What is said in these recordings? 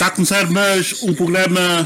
Está a começar mais um programa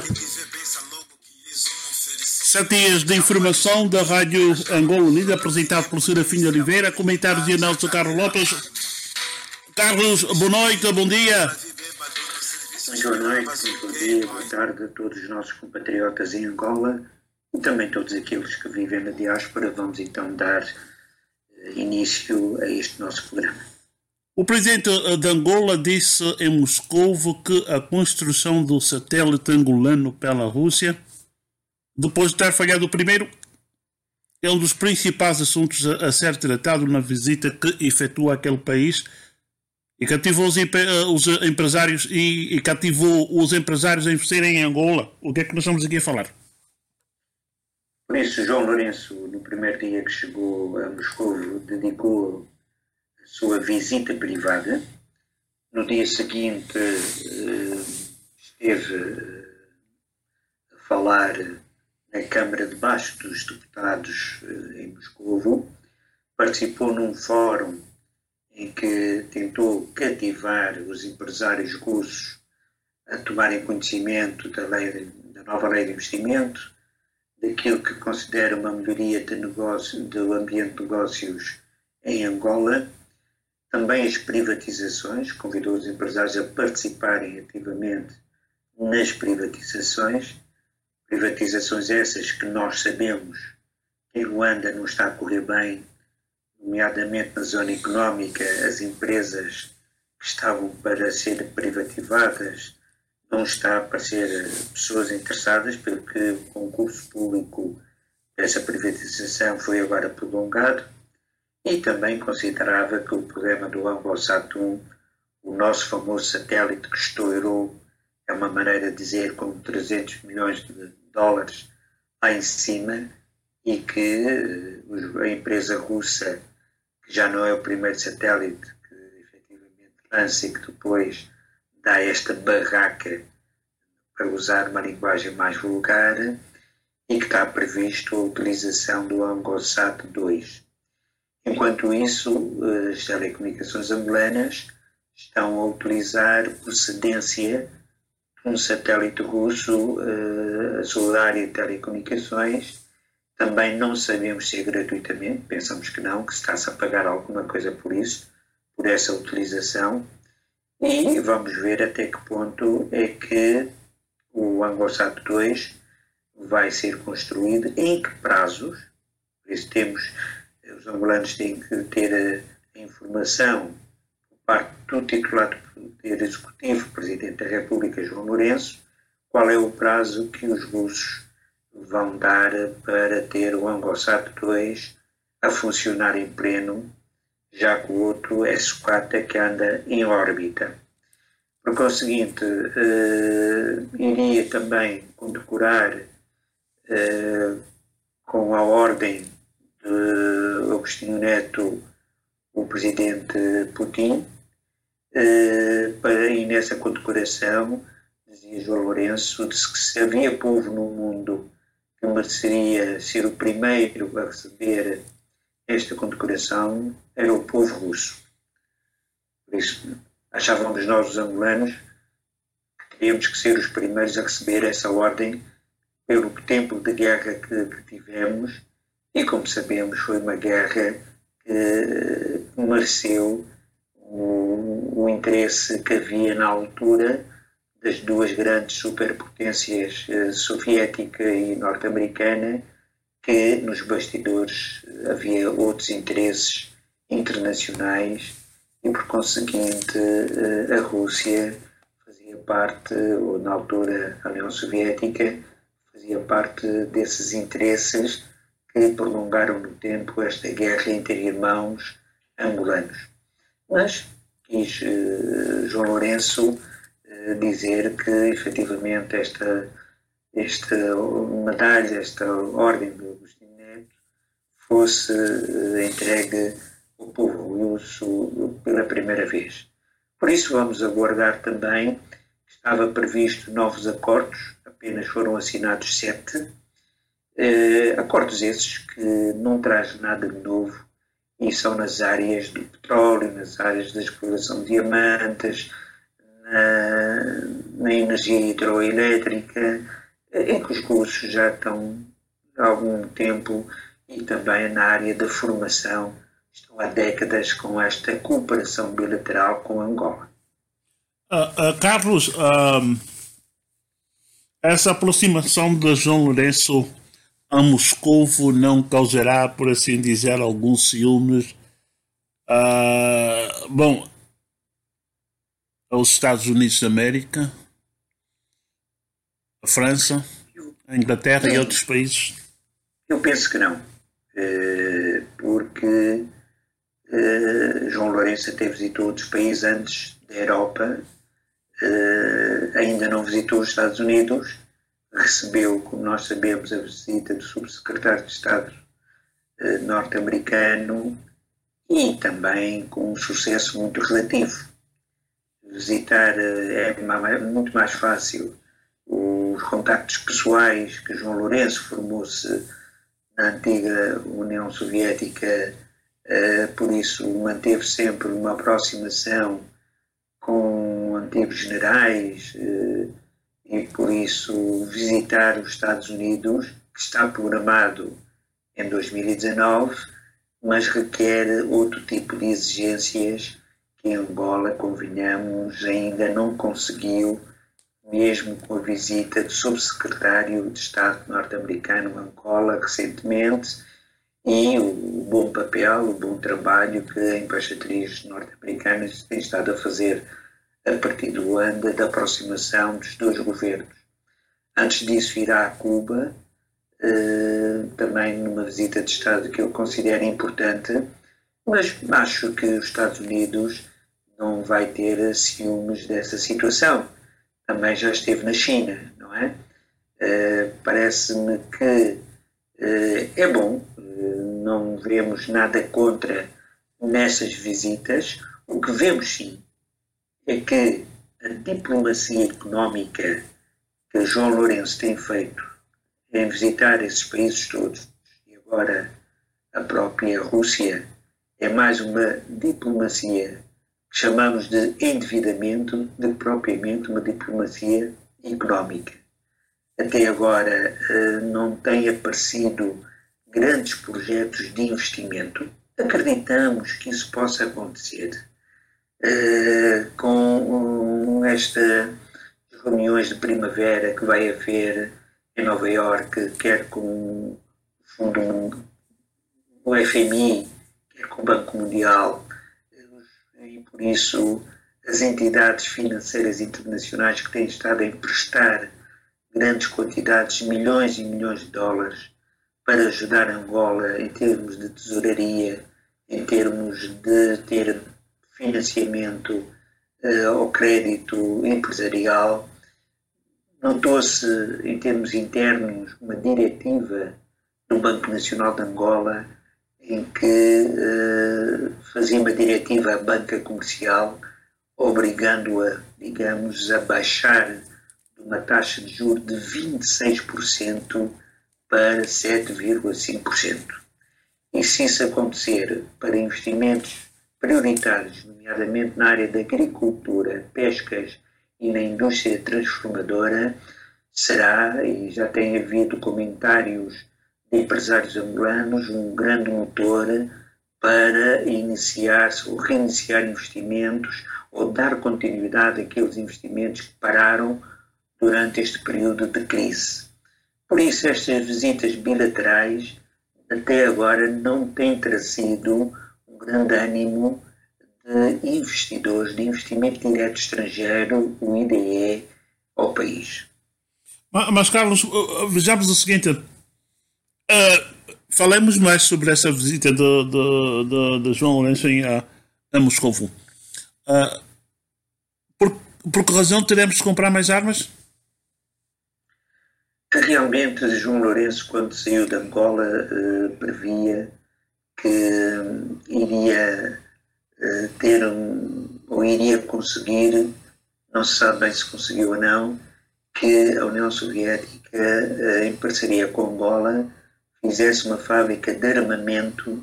7 dias de informação da Rádio Angola Unida, apresentado por Serafim Oliveira, comentários de análise Carlos Lopes. Carlos, boa noite, bom dia. Muito boa noite, muito bom dia, boa tarde a todos os nossos compatriotas em Angola e também todos aqueles que vivem na diáspora. Vamos então dar início a este nosso programa. O presidente de Angola disse em Moscovo que a construção do satélite angolano pela Rússia, depois de ter falhado o primeiro, é um dos principais assuntos a ser tratado na visita que efetua aquele país e cativou os empresários e cativou os empresários a investirem em Angola. O que é que nós estamos aqui a falar? Por isso, João Lourenço, no primeiro dia que chegou a Moscovo, dedicou a sua visita privada. No dia seguinte, esteve a falar na Câmara de Baixo dos Deputados em Moscovo. Participou num fórum em que tentou cativar os empresários russos a tomarem conhecimento da nova lei de investimento, daquilo que considera uma melhoria do ambiente de negócios em Angola, também as privatizações, convidou os empresários a participarem ativamente nas privatizações essas que nós sabemos que em Luanda não está a correr bem, nomeadamente na zona económica. As empresas que estavam para ser privatizadas não está a aparecer pessoas interessadas, pelo que o concurso público dessa privatização foi agora prolongado, e também considerava que o programa do ANGOSAT-1, o nosso famoso satélite que estourou, é uma maneira de dizer, com 300 milhões de dólares lá em cima, e que a empresa russa, que já não é o primeiro satélite que efetivamente lança e que depois dá esta barraca, para usar uma linguagem mais vulgar, e que está previsto a utilização do ANGOSAT-2. Enquanto isso, as telecomunicações angolanas estão a utilizar por cedência um satélite russo, a sua área de telecomunicações. Também não sabemos se é gratuitamente, pensamos que não, que se está-se a pagar alguma coisa por isso, por essa utilização, e vamos ver até que ponto é que o ANGOSAT-2 vai ser construído, em que prazos. Por isso os angolanos têm que ter a informação por parte do titular do Poder Executivo, Presidente da República, João Lourenço, qual é o prazo que os russos vão dar para ter o ANGOSAT-2 a funcionar em pleno, já que o outro é sucata que anda em órbita. Por conseguinte, iria também condecorar com a ordem de Agostinho Neto o presidente Putin, e nessa condecoração, dizia João Lourenço, disse que se havia povo no mundo que mereceria ser o primeiro a receber esta condecoração, era o povo russo. Por isso, achávamos nós, os angolanos, que teríamos que ser os primeiros a receber essa ordem pelo tempo de guerra que tivemos, e como sabemos foi uma guerra que mereceu o interesse que havia na altura das duas grandes superpotências, soviética e norte-americana, que nos bastidores havia outros interesses internacionais e, por conseguinte, a Rússia fazia parte, ou na altura a União Soviética, fazia parte desses interesses que prolongaram no tempo esta guerra entre irmãos angolanos. Mas quis João Lourenço dizer que, efetivamente, esta medalha, esta ordem do Agostinho Neto, fosse entregue ao povo russo pela primeira vez. Por isso vamos aguardar também, que estava previsto novos acordos, apenas foram assinados 7, acordos esses que não trazem nada de novo e são nas áreas do petróleo, nas áreas da exploração de diamantes, na energia hidroelétrica, em que os cursos já estão há algum tempo, e também na área da formação, estão há décadas com esta cooperação bilateral com Angola. Carlos, essa aproximação de João Lourenço a Moscovo não causará, por assim dizer, alguns ciúmes? Bom, aos Estados Unidos da América, a França, a Inglaterra e outros países? Eu penso que não, porque João Lourenço até visitou outros países antes da Europa, ainda não visitou os Estados Unidos, recebeu, como nós sabemos, a visita do subsecretário de Estado norte-americano, e também com um sucesso muito relativo. Visitar é muito mais fácil. Os contactos pessoais que João Lourenço formou-se na antiga União Soviética, por isso manteve sempre uma aproximação com antigos generais, e por isso visitar os Estados Unidos, que está programado em 2019, mas requer outro tipo de exigências que Angola, convenhamos, ainda não conseguiu, mesmo com a visita do subsecretário de Estado norte-americano a Angola recentemente, e o bom papel, o bom trabalho que a embaixatriz norte-americana tem estado a fazer a partir do ano da aproximação dos dois governos. Antes disso irá a Cuba, também numa visita de Estado que eu considero importante, mas acho que os Estados Unidos não vai ter ciúmes dessa situação. Também já esteve na China, não é? Parece-me que é bom, não vemos nada contra nessas visitas. O que vemos sim é que a diplomacia económica que João Lourenço tem feito em visitar esses países todos, e agora a própria Rússia, é mais uma diplomacia que chamamos de endividamento do que propriamente uma diplomacia económica. Até agora não têm aparecido grandes projetos de investimento. Acreditamos que isso possa acontecer com estas reuniões de primavera que vai haver em Nova Iorque, quer com o Fundo, o FMI, quer com o Banco Mundial, e por isso as entidades financeiras internacionais que têm estado a emprestar grandes quantidades, milhões e milhões de dólares, para ajudar Angola em termos de tesouraria, em termos de ter financiamento ao crédito empresarial. Notou-se, em termos internos, uma diretiva do Banco Nacional de Angola em que fazia uma diretiva à banca comercial, obrigando-a, digamos, a baixar de uma taxa de juros de 26% para 7,5%. E se isso acontecer para investimentos prioritários, nomeadamente na área da agricultura, pescas e na indústria transformadora, será, e já tem havido comentários de empresários angolanos, um grande motor para iniciar-se ou reiniciar investimentos ou dar continuidade àqueles investimentos que pararam durante este período de crise. Por isso, estas visitas bilaterais até agora não têm trazido um grande ânimo de investidores, de investimento direto estrangeiro, o IDE, ao país. Mas Carlos, vejamos o seguinte, falemos mais sobre essa visita de João Lourenço a Moscovo. Por que razão teremos de comprar mais armas? Realmente, João Lourenço, quando saiu de Angola, previa que iria ter ou iria conseguir, não se sabe bem se conseguiu ou não, que a União Soviética, em parceria com Angola, fizesse uma fábrica de armamento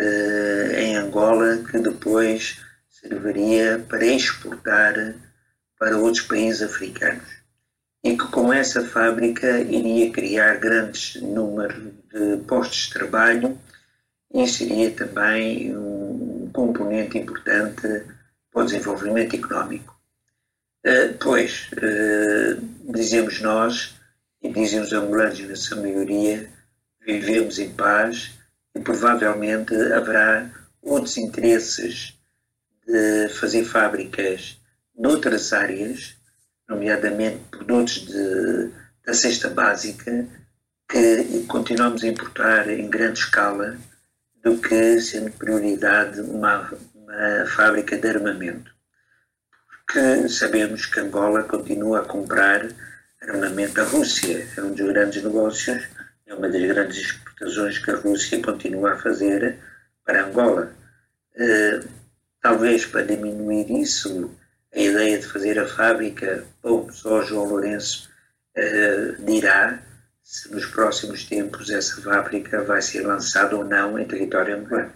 em Angola, que depois serviria para exportar para outros países africanos. E que com essa fábrica iria criar grandes números de postos de trabalho e seria também um componente importante para o desenvolvimento económico. Pois, dizemos nós, e dizem os angolanos na sua maioria, vivemos em paz e provavelmente haverá outros interesses de fazer fábricas noutras áreas, nomeadamente produtos da cesta básica, que continuamos a importar em grande escala, do que sendo prioridade uma fábrica de armamento. Porque sabemos que Angola continua a comprar armamento à Rússia. É um dos grandes negócios, é uma das grandes exportações que a Rússia continua a fazer para Angola. Talvez para diminuir isso, a ideia de fazer a fábrica, bom, só João Lourenço dirá se nos próximos tempos essa fábrica vai ser lançada ou não em território angolano.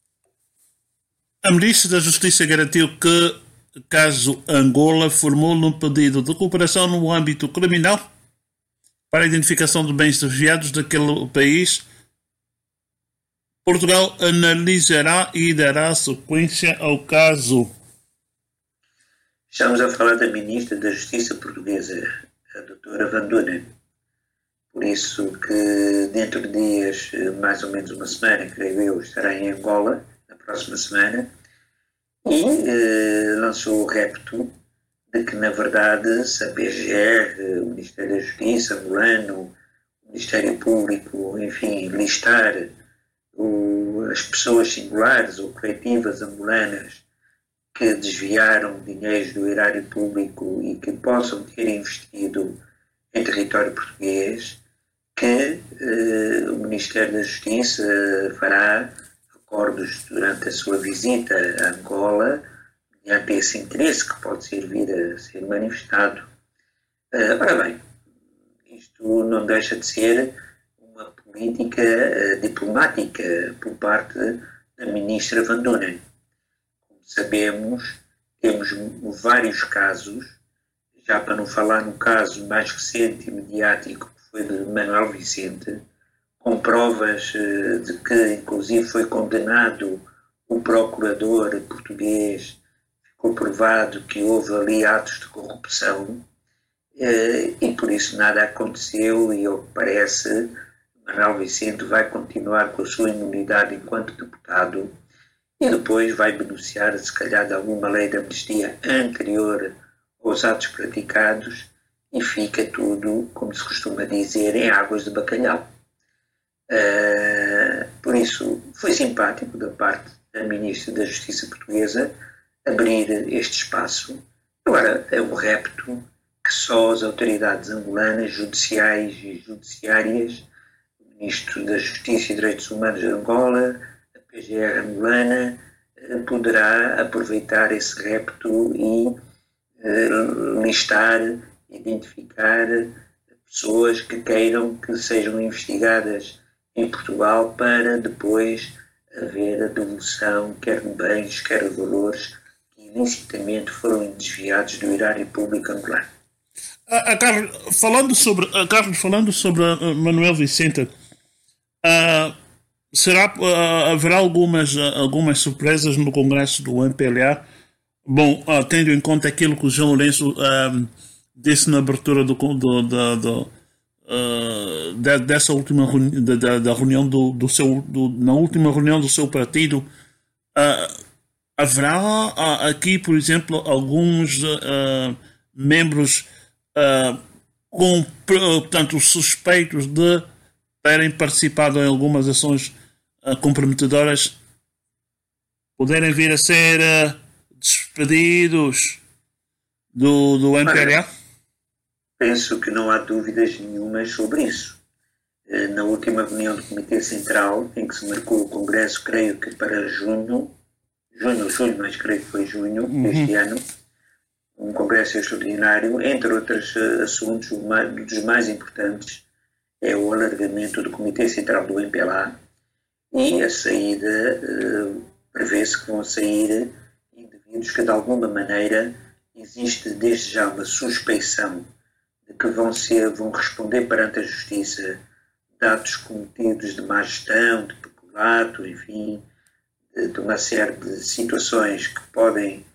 A Ministra da Justiça garantiu que, caso Angola formule um pedido de cooperação no âmbito criminal para a identificação de bens desviados daquele país, Portugal analisará e dará sequência ao caso. Estamos a falar da Ministra da Justiça portuguesa, a doutora Van Dunen. Por isso que dentro de dias, mais ou menos uma semana, creio eu, estará em Angola, na próxima semana, e lançou o repto de que, na verdade, se a PGR, o Ministério da Justiça angolano, o Ministério Público, enfim, listar as pessoas singulares ou coletivas angolanas que desviaram dinheiros do erário público e que possam ter investido em território português, que o Ministério da Justiça fará acordos durante a sua visita a Angola, mediante esse interesse que pode vir a ser manifestado. Ora bem, isto não deixa de ser uma política diplomática por parte da Ministra Van Dunen. Como sabemos, temos vários casos, já para não falar no caso mais recente e mediático, que foi de Manuel Vicente, com provas de que, inclusive, foi condenado o procurador português, ficou provado que houve ali atos de corrupção, e por isso nada aconteceu, e ao que parece, Manuel Vicente vai continuar com a sua imunidade enquanto deputado, e depois vai beneficiar, se calhar, de alguma lei de amnistia anterior aos atos praticados, e fica tudo, como se costuma dizer, em águas de bacalhau. Por isso, foi simpático da parte da Ministra da Justiça portuguesa abrir este espaço. Agora, é um repto que só as autoridades angolanas, judiciais e judiciárias, o Ministro da Justiça e Direitos Humanos de Angola, a PGR angolana, poderá aproveitar esse repto e listar, identificar pessoas que queiram que sejam investigadas em Portugal para depois haver a devolução, quer de bens, quer de valores que ilicitamente foram desviados do erário público angolano. Carlos, falando sobre Manuel Vicente, haverá algumas surpresas no Congresso do MPLA? Bom, tendo em conta aquilo que o João Lourenço disse na abertura dessa última da reunião na última reunião do seu partido, haverá aqui, por exemplo, alguns membros portanto, suspeitos de terem participado em algumas ações comprometedoras, poderem vir a ser despedidos do MPLA? Penso que não há dúvidas nenhumas sobre isso. Na última reunião do Comitê Central, em que se marcou o Congresso, creio que para julho, mas creio que foi junho deste ano, um Congresso extraordinário, entre outros assuntos, um dos mais importantes é o alargamento do Comitê Central do MPLA, e a saída, prevê-se que vão sair indivíduos que de alguma maneira existe desde já uma suspeição de que vão responder perante a Justiça de atos cometidos de má gestão, de peculato, enfim, de uma série de situações que podem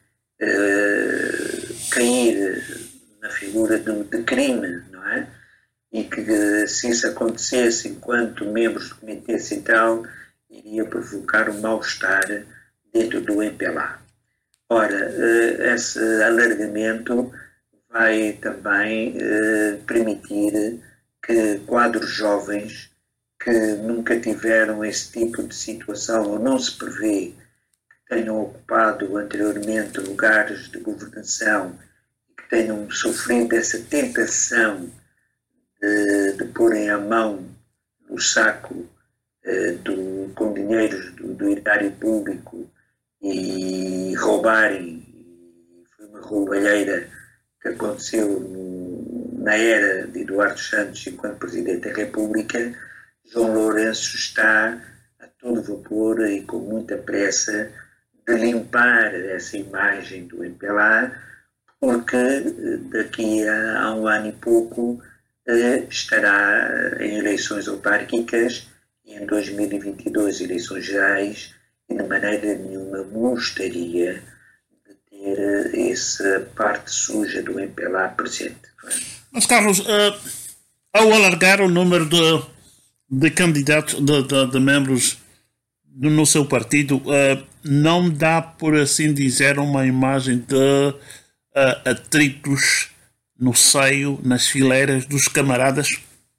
cair na figura de crime, não é? E que, se isso acontecesse enquanto membros do Comitê Central, iria provocar um mal-estar dentro do MPLA. Ora, esse alargamento vai também permitir que quadros jovens que nunca tiveram esse tipo de situação ou não se prevê que tenham ocupado anteriormente lugares de governação e que tenham sofrido essa tentação de porem a mão no saco com dinheiros do erário público e roubarem. Foi uma roubalheira que aconteceu na era de Eduardo Santos enquanto Presidente da República. João Lourenço está a todo vapor e com muita pressa de limpar essa imagem do MPLA, porque daqui a um ano e pouco estará em eleições autárquicas e em 2022 eleições gerais, e de maneira nenhuma gostaria de ter essa parte suja do MPLA presente. Mas, Carlos, ao alargar o número de candidatos, de membros no seu partido, não dá, por assim dizer, uma imagem de atritos no seio, nas fileiras dos camaradas?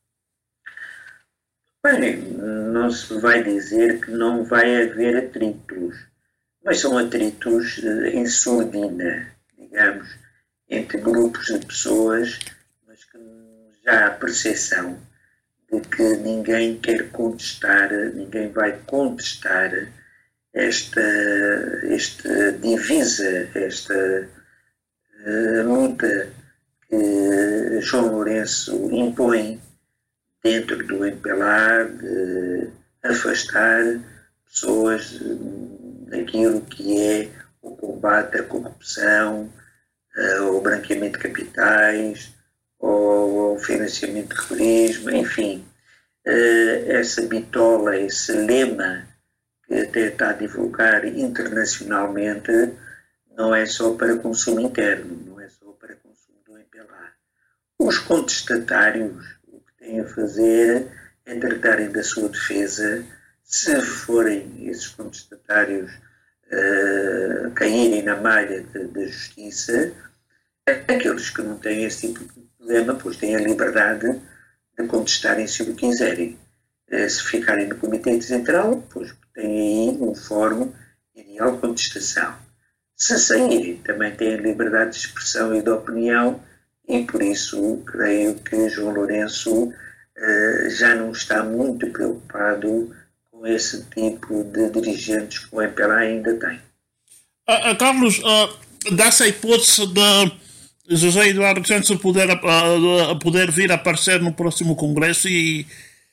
Bem, não se vai dizer que não vai haver atritos, mas são atritos em sordina, digamos, entre grupos de pessoas, mas que já há percepção de que ninguém quer contestar, ninguém vai contestar esta divisa, esta luta que João Lourenço impõe dentro do MPLA, de afastar pessoas daquilo que é o combate à corrupção, ao branqueamento de capitais, ao financiamento de terrorismo, enfim. Essa bitola, esse lema que até está a divulgar internacionalmente, não é só para consumo interno, não é só para consumo do MPLA. Os contestatários, o que têm a fazer é tratarem da sua defesa, se forem esses contestatários caírem na malha da justiça. Aqueles que não têm esse tipo de problema, pois têm a liberdade de contestarem se o quiserem. Se ficarem no Comitê Central, pois têm aí um fórum ideal de contestação. Se saírem, também têm a liberdade de expressão e de opinião, e por isso creio que João Lourenço já não está muito preocupado com esse tipo de dirigentes que o MPLA ainda tem. Carlos, dá-se a hipótese de José Eduardo Santos poder vir a aparecer no próximo Congresso e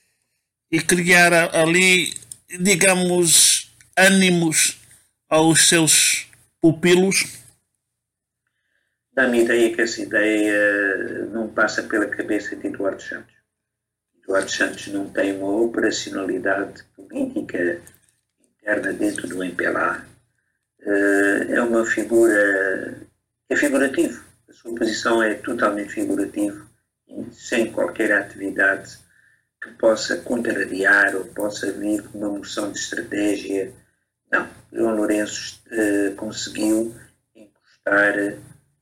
criar ali, digamos, ânimos aos seus pupilos? Dá-me a ideia que essa ideia não passa pela cabeça de Eduardo Santos. Eduardo Santos não tem uma operacionalidade política interna dentro do MPLA. É uma figura, é figurativo. A sua posição é totalmente figurativa, sem qualquer atividade que possa contrariar ou possa vir com uma moção de estratégia. Não, João Lourenço conseguiu encostar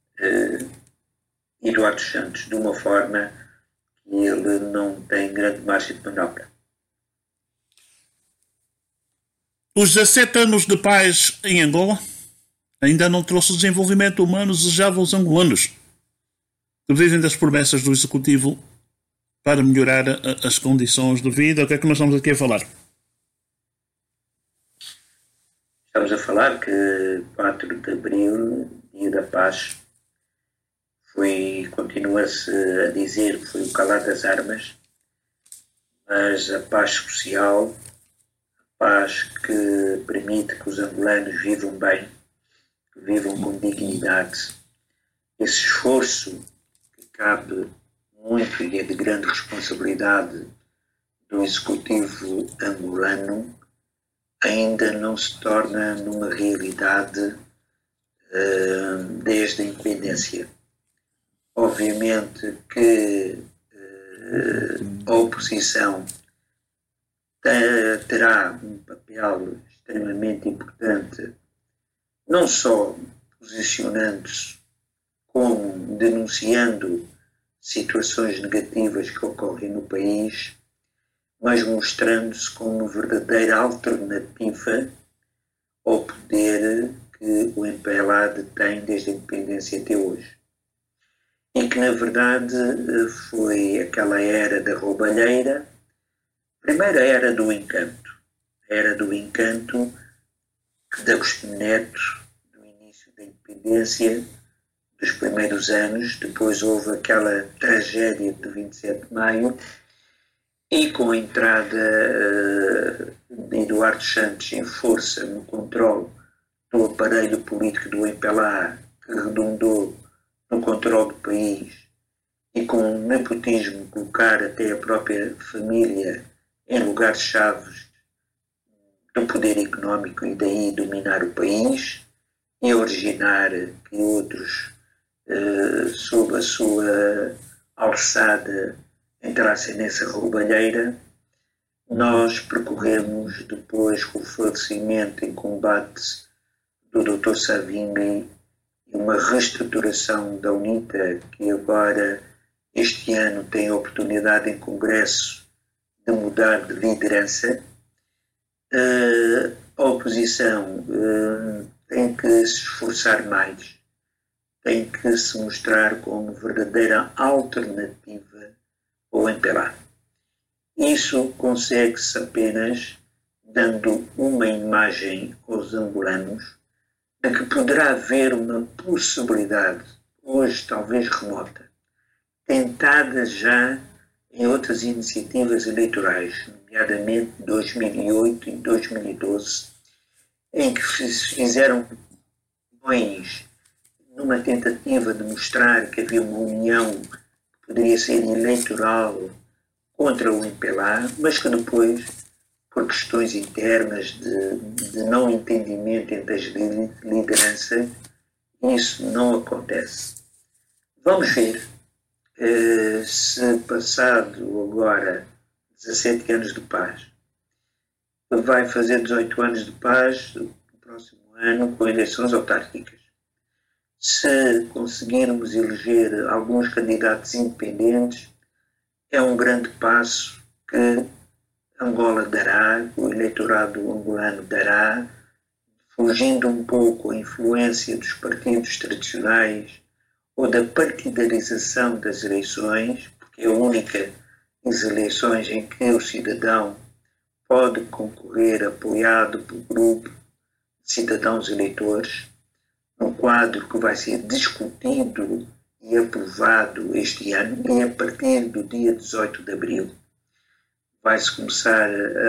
Eduardo Santos de uma forma que ele não tem grande margem de manobra. Os 17 anos de paz em Angola ainda não trouxe o desenvolvimento humano desejado aos angolanos, que vivem das promessas do Executivo para melhorar as condições de vida. O que é que nós estamos aqui a falar? Estamos a falar que 4 de Abril, Dia da Paz, continua-se a dizer que foi o calar das armas, mas a paz social, a paz que permite que os angolanos vivam bem, que vivam com dignidade, esse esforço que cabe muito e é de grande responsabilidade do executivo angolano ainda não se torna numa realidade desde a independência. Obviamente que a oposição terá um papel extremamente importante, não só posicionando-se como denunciando situações negativas que ocorrem no país, mas mostrando-se como verdadeira alternativa ao poder que o MPLA detém desde a independência até hoje. E que, na verdade, foi aquela era da roubalheira, primeira era do encanto, a era do encanto de Agostinho Neto, do início da independência, dos primeiros anos. Depois houve aquela tragédia de 27 de maio, e com a entrada de Eduardo Santos em força no controle do aparelho político do MPLA, que redundou no controle do país, e com o nepotismo colocar até a própria família em lugares-chave do poder económico e daí dominar o país, e originar que outros, sob a sua alçada, entrassem nessa roubalheira. Nós percorremos, depois, com o falecimento em combate do Dr. Savimbi, e uma reestruturação da UNITA, que agora, este ano, tem a oportunidade em Congresso de mudar de liderança. A oposição tem que se esforçar mais, tem que se mostrar como verdadeira alternativa ao MPLA. Isso consegue-se apenas dando uma imagem aos angolanos de que poderá haver uma possibilidade, hoje talvez remota, tentada já em outras iniciativas eleitorais, nomeadamente 2008 e 2012, em que fizeram bons numa tentativa de mostrar que havia uma união que poderia ser eleitoral contra o MPLA, mas que depois, por questões internas de não entendimento entre as lideranças, isso não acontece. Vamos ver se, passado agora 17 anos de paz, vai fazer 18 anos de paz no próximo ano com eleições autárquicas. Se conseguirmos eleger alguns candidatos independentes, é um grande passo que Angola dará, o eleitorado angolano dará, fugindo um pouco a influência dos partidos tradicionais ou da partidarização das eleições, porque é a única das eleições em que o cidadão pode concorrer apoiado por grupo de cidadãos eleitores, num quadro que vai ser discutido e aprovado este ano, e a partir do dia 18 de abril vai-se começar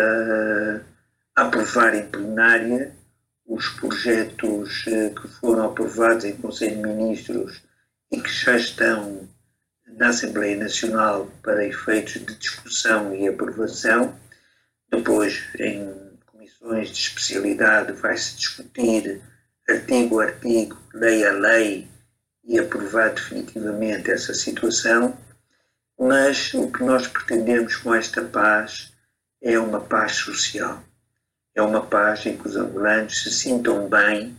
a aprovar em plenária os projetos que foram aprovados em Conselho de Ministros e que já estão na Assembleia Nacional para efeitos de discussão e aprovação. Depois, em comissões de especialidade, vai-se discutir artigo a artigo, lei a lei, e aprovar definitivamente essa situação. Mas o que nós pretendemos com esta paz é uma paz social. É uma paz em que os angolanos se sintam bem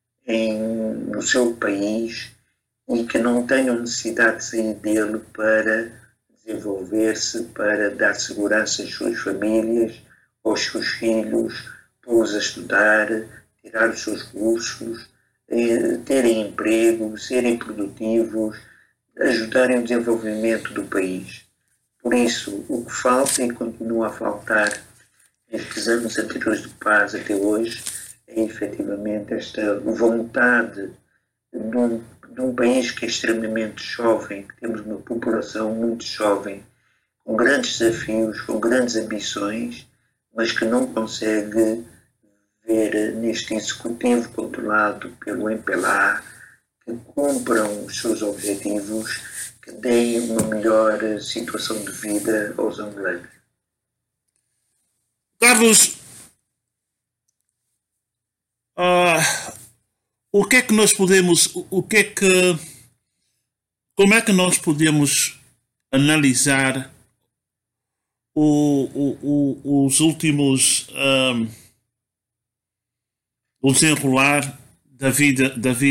no seu país e que não tenham necessidade de sair dele para desenvolver-se, para dar segurança às suas famílias, aos seus filhos, pô-los a estudar, tirar os seus cursos, terem emprego, serem produtivos, ajudarem o desenvolvimento do país. Por isso, o que falta e continua a faltar nestes anos anteriores de paz até hoje é efetivamente esta vontade de um país que é extremamente jovem, que temos uma população muito jovem, com grandes desafios, com grandes ambições, mas que não consegue ver neste executivo controlado pelo MPLA, que cumpram os seus objetivos, que deem uma melhor situação de vida aos angolanos. Carlos, o que é que nós podemos, como é que nós podemos analisar os últimos, o desenrolar da vida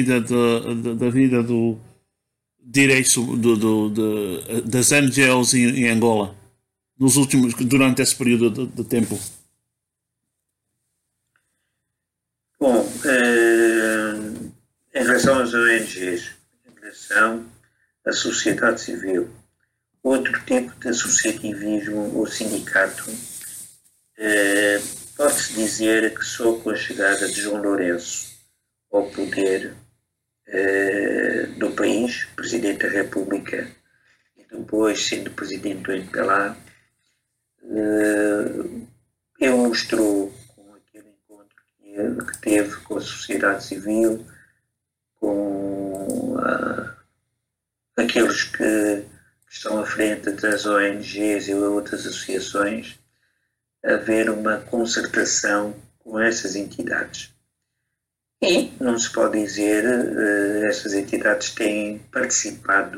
do direito das NGOs em Angola durante esse período de tempo? Bom, em relação às ONGs, em relação à sociedade civil, outro tipo de associativismo ou sindicato, pode-se dizer que só com a chegada de João Lourenço ao poder do país, Presidente da República, e depois sendo Presidente do MPLA, ele mostrou com aquele encontro que teve com a sociedade civil, com aqueles que estão à frente das ONGs e outras associações, haver uma concertação com essas entidades. E não se pode dizer, essas entidades têm participado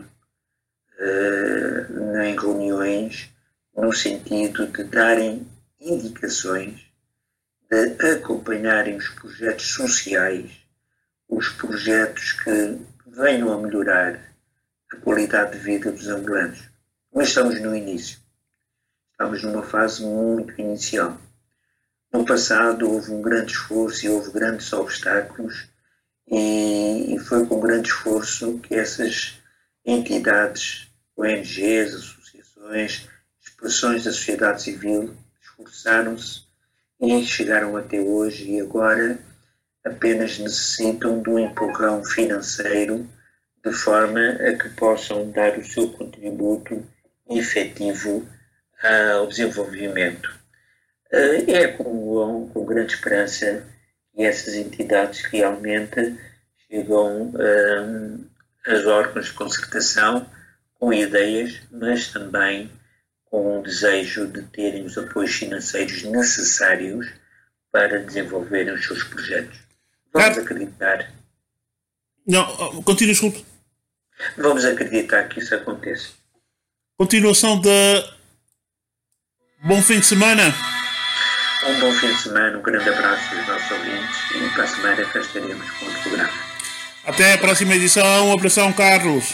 em reuniões no sentido de darem indicações, de acompanharem os projetos sociais, os projetos que venham a melhorar a qualidade de vida dos angolanos. Mas estamos no início. Estamos numa fase muito inicial. No passado houve um grande esforço e houve grandes obstáculos e foi com grande esforço que essas entidades, ONGs, associações, expressões da sociedade civil esforçaram-se e chegaram até hoje e agora apenas necessitam de um empurrão financeiro de forma a que possam dar o seu contributo efetivo ao desenvolvimento. É com grande esperança que essas entidades realmente chegam aos órgãos de concertação com ideias, mas também com o desejo de terem os apoios financeiros necessários para desenvolverem os seus projetos. Vamos acreditar. Não, continua, desculpe. Vamos acreditar que isso aconteça. Continuação de bom fim de semana. Um bom fim de semana, um grande abraço aos nossos ouvintes e para a semana cá estaremos com o programa. Até a próxima edição. Um abração, Carlos.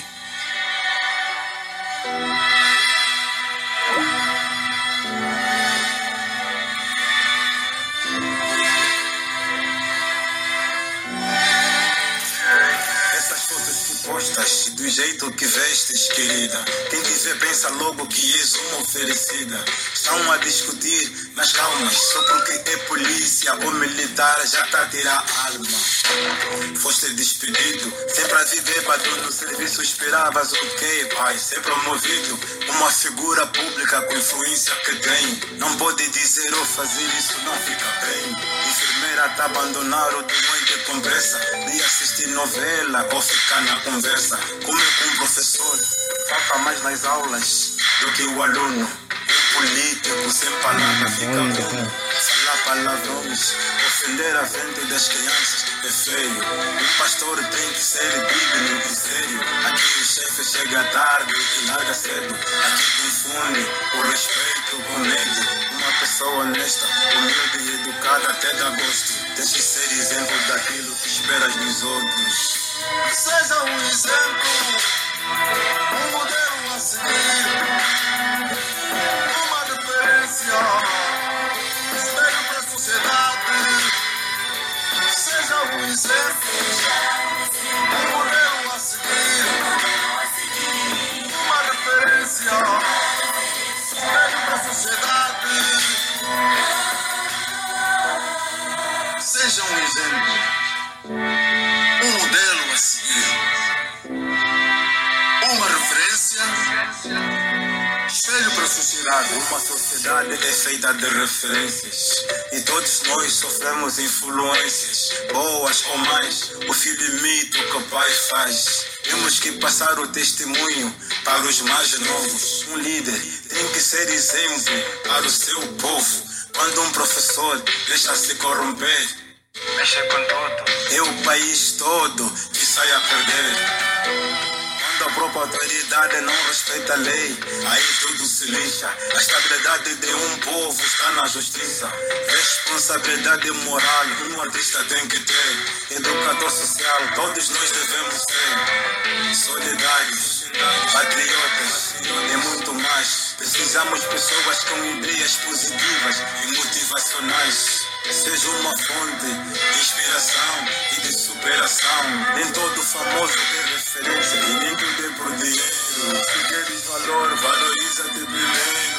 Do jeito que vestes, querida. Quem te vê pensa logo que és uma oferecida. Estão a discutir nas calmas só porque é polícia ou militar já está a tirar alma. Foste despedido, sempre a vir bêbado no serviço. Esperavas o quê, pai? Ser promovido, uma figura pública com influência que tem. Não pode dizer ou fazer isso, não fica bem. Enfermeira tá a abandonar o doente com pressa. De assistir novela ou ficar na conversa. Como com um professor, foca mais nas aulas do que o aluno. Um político sem palavras fica bom. Falar palavrões, ofender a frente das crianças é feio. Um pastor tem que ser digno e sério. Aqui o chefe chega tarde e larga cedo. Aqui confunde o respeito com medo. Uma pessoa honesta, humilde e educada até dá gosto. Tens que ser exemplo daquilo que esperas nos outros. Seja um exemplo, um modelo a seguir, uma referência, espelho para a sociedade. Seja um exemplo, um modelo a seguir, uma referência, espelho para a sociedade. Seja um exemplo, um modelo a seguir, uma referência, claro, uma sociedade é feita de referências e todos nós sofremos influências, boas ou mais. O filho imita o que o pai faz. Temos que passar o testemunho para os mais novos. Um líder tem que ser exemplo para o seu povo. Quando um professor deixa-se corromper, mexe com tudo, é o país todo que sai a perder. Quando a própria autoridade não respeita a lei, aí tudo se lixa. A estabilidade de um povo está na justiça. Responsabilidade moral, um artista tem que ter. Educador social, todos nós devemos ser solidários, patriotas e muito mais. Precisamos de pessoas com ideias positivas e motivacionais. Seja uma fonte de inspiração e de superação. Nem todo famoso tem referência e nem tudo é por dinheiro. Se queres valor, valoriza-te primeiro.